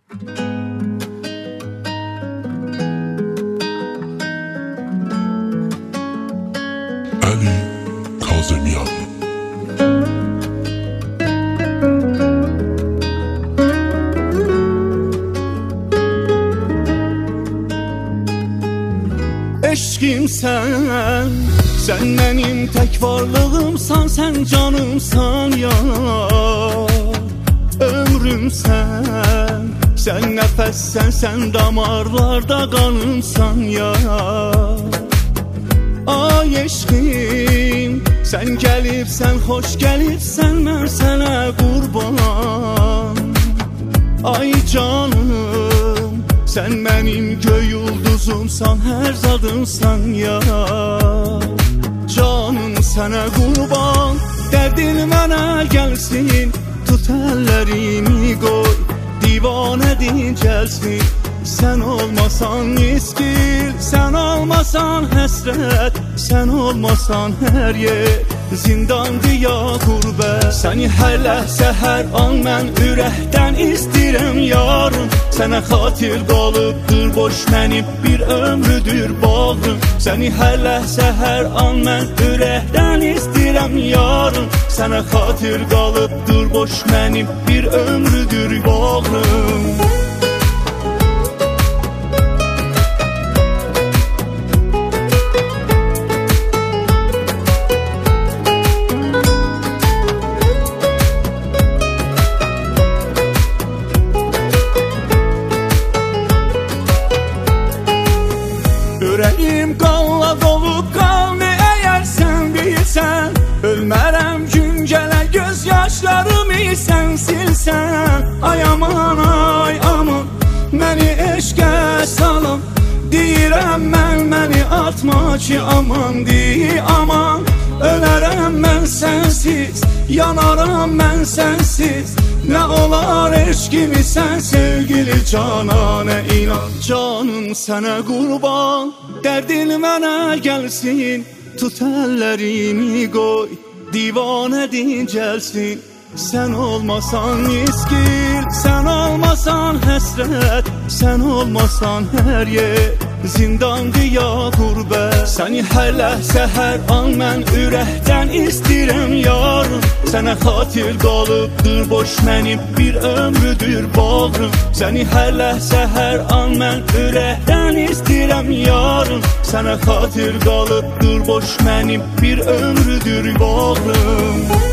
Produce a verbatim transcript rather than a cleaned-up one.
Əli Kazımyan. Eşkim sen, sen benim tek varlığımsan, sen canımsan ya. Ömrüm sen, sen nefessen, sen damarlarda kanımsan ya. Ay eşkim, sen gelipsen, hoş gelipsen, ben sana kurban. Ay canım, sen benim göy ulduzumsan, her zadımsan ya. Canım sana kurban, derdin bana gelsin, tut ellerimi koy, divane dincelsin. Sen olmasan miskil, sen olmasan həsrət, sen olmasan her yer zindandı ya qurbət. Səni hər ləhzə, hər an mən ürəkdən istəyirəm yarım. Sənə xatir qalıbdır boş mənim bir ömrüdür bağım. Səni hər ləhzə, hər an mən ürəkdən istəyirəm yarım. Sənə xatir qalıbdır boş mənim bir ömrüdür bağım. Ürəyim qanla dolub qaldı, əgər sən bilsən. Ölmərəm gün gələ, göz yaşlarımı sən silsən. Ay aman, ay aman, məni eşqə salın. Deyirəm mən, məni atma ki aman, dey aman. Ölərəm mən sənsiz, yanaram mən sənsiz. Nə olar eşqimi sən sevgili cananə inan. Canım sənə qurban, dərdin mənə gəlsin, tut əllərimi qoy, divanə dincəlsin. Sen olmasan miskil, sen olmasan həsrət, sen olmasan her yer zindandı ya qurbət. Səni hər ləhzə, hər an mən ürəkdən istəyirəm yarım. Sənə xatir qalıbdır boş mənim bir ömrüdür bağım. Səni hər ləhzə, hər an mən ürəkdən istəyirəm yarım. Sənə xatir qalıbdır boş mənim bir ömrüdür bağım.